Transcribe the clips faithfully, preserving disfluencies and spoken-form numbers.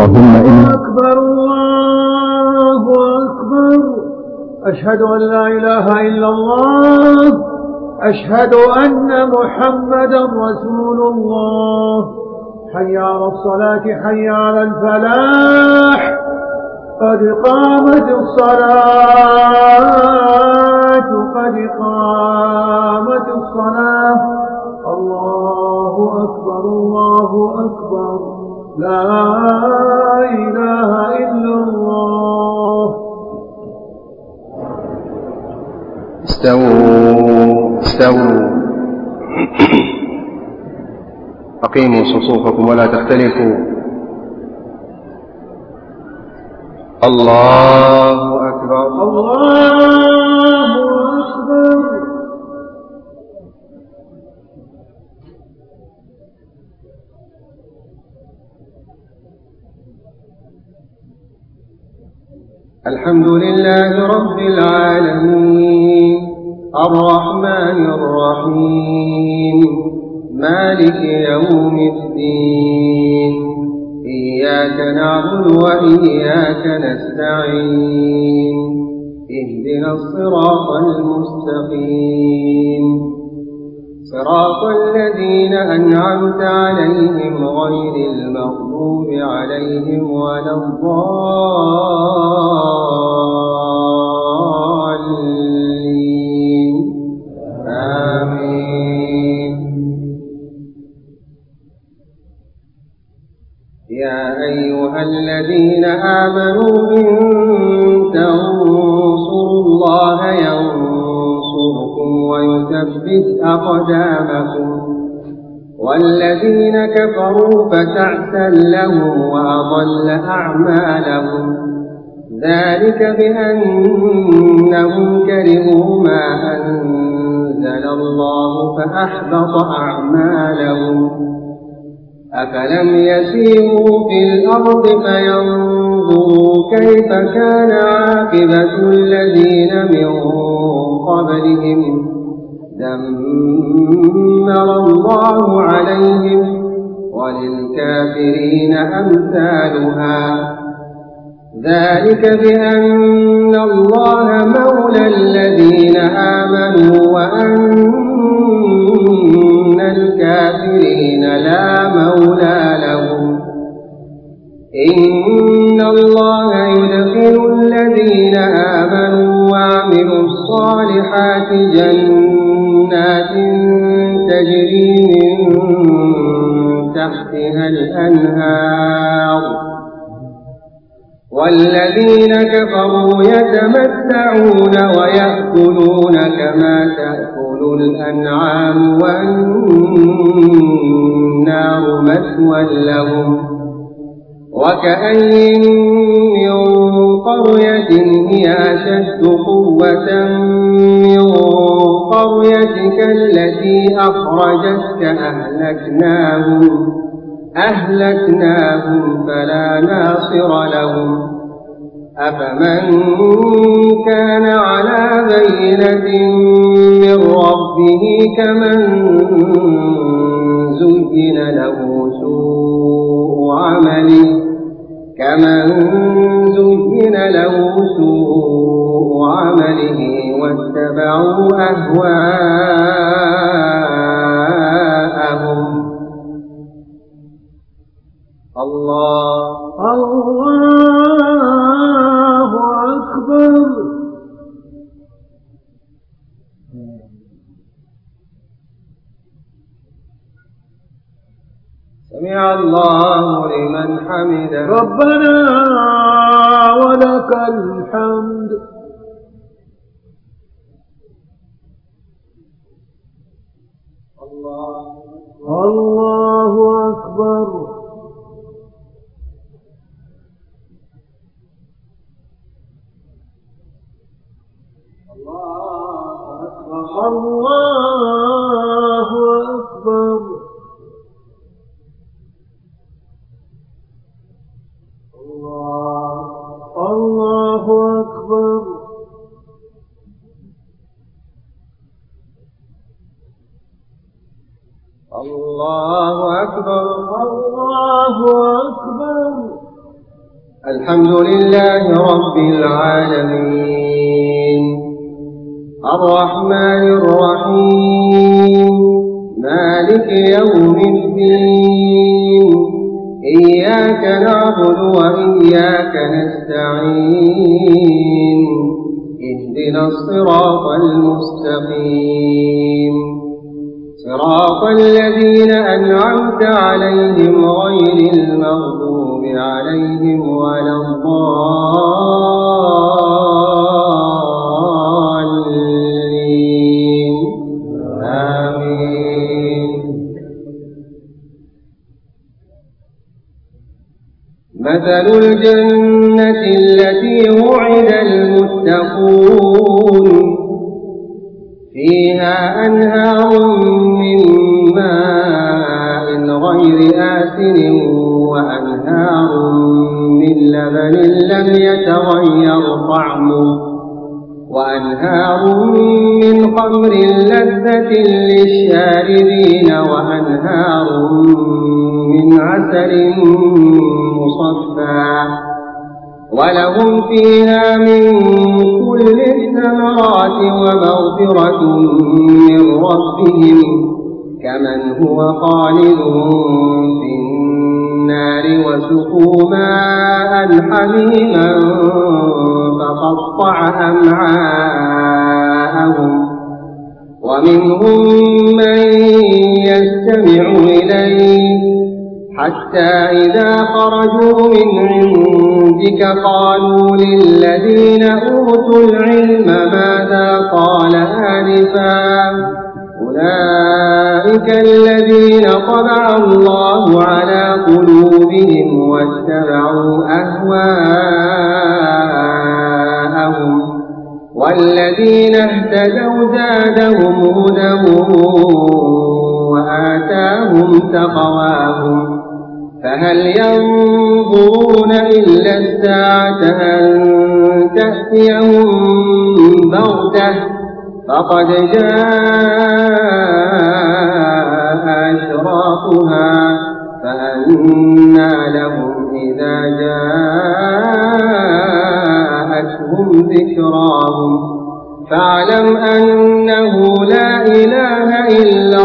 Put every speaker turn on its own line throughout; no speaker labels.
اللهم إن
أكبر الله أكبر. أشهد أن لا إله إلا الله. أشهد أن محمدا رسول الله. حي على الصلاة حي على الفلاح. قد قامت الصلاة قد قامت الصلاة. الله أكبر الله أكبر. لا إله إلا الله.
استووا استووا أقيموا صفوفكم ولا تختلفوا. الله أكبر
الله أكبر.
الحمد لله رب العالمين الرحمن الرحيم مالك يوم الدين. إياك نعبد وإياك نستعين. اهدنا الصراط المستقيم صراط الذين أنعمت عليهم غير المغضوب عليهم ولا الضالين. آمين. يا أيها الذين آمنوا إن تنصروا الله ينصركم ويثبت أقدامكم. والذين كفروا فتعسا لهم وأضل أعمالهم. ذلك بأنهم كرهوا ما أنزل الله فأحبط أعمالهم. أفلم يسيروا في الأرض فينظروا كيف كان عاقبة الذين من قبلهم. دمر الله عليهم وللكافرين أمثالها. ذلك بأن الله مولى الذين آمنوا وأن الكافرين لا مولى لهم. إن الله يدخل الذين آمنوا وعملوا الصالحات جنات تجري من تحتها الأنهار. والذين كفروا يتمتعون ويأكلون كما تأكل الأنعام والنار مثوى لهم. وكأين من قرية هي أشد قوة من قريتك التي أخرجتك أهلكناهم أهلكناهم فلا ناصر لهم. أفمن كان على بينة من ربه كمن زين له سوء عمله كمن زين له سوء عمله واتبعوا أهواءهم. الله
الله أكبر.
سمع الله لمن حمده.
ربنا ولك الحمد.
الله
الله أكبر. الله أكبر. الله أكبر.
الله أكبر.
الله أكبر.
الحمد لله رب العالمين الرحمن الرحيم مالك يوم الدين إياك نعبد وإياك نستعين اهدنا الصراط المستقيم صراط الذين أنعمت عليهم غير المغضوب عليهم ولا الضالين آمين. مثل الجنة التي وعد المتقون فيها أنهار من ماء غير آسن وأنهار من لبن لم يتغير طعمه وأنهار من خمر لذة للشاربين وأنهار من عسل مصفى ولهم فيها من كل الثمرات ومغفرة من ربهم كمن هو خالد في النار وسقوا ماء حميما فقطع أمعاءهم ومنهم من يستمع إليه حتى إذا خرجوا من عندك قالوا للذين أوتوا العلم ماذا قال آنفا أولئك الذين طبع الله على قلوبهم واتبعوا أهواءهم والذين اهتدوا زادهم هدى وآتاهم تقواهم فهل ينظرون إلا الساعة أن تأتيهم بغتة فقد جاء أشراطها فأنى لهم إذا جاءتهم ذكراهم فاعلم أنه لا إله إلا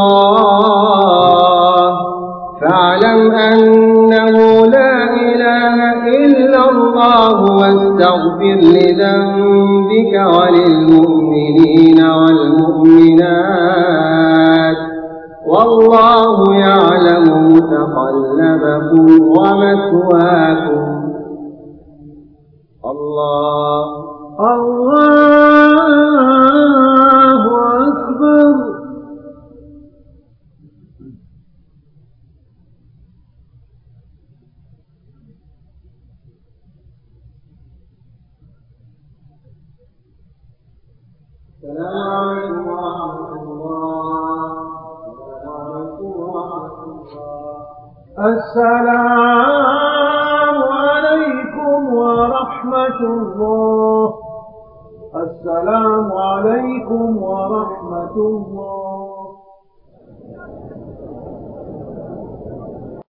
الله فاعلم أنه لا إله إلا الله واستغفر لذنبك وللمؤمنين والمؤمنات والله يعلم متقلبكم ومثواكم. الله
الله أكبر. السلام عليكم ورحمة الله. السلام عليكم ورحمة الله.